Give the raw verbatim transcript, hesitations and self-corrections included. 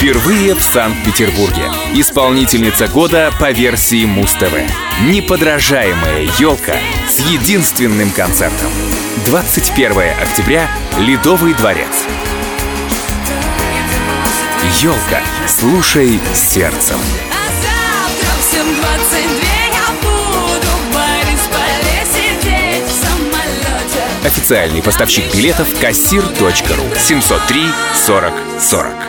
Впервые в Санкт-Петербурге. Исполнительница года по версии Муз-ТВ. Неподражаемая елка с единственным концертом. двадцать первое октября. Ледовый дворец. Елка. Слушай сердцем. Официальный поставщик билетов кассир точка ру. семьсот три сорок сорок.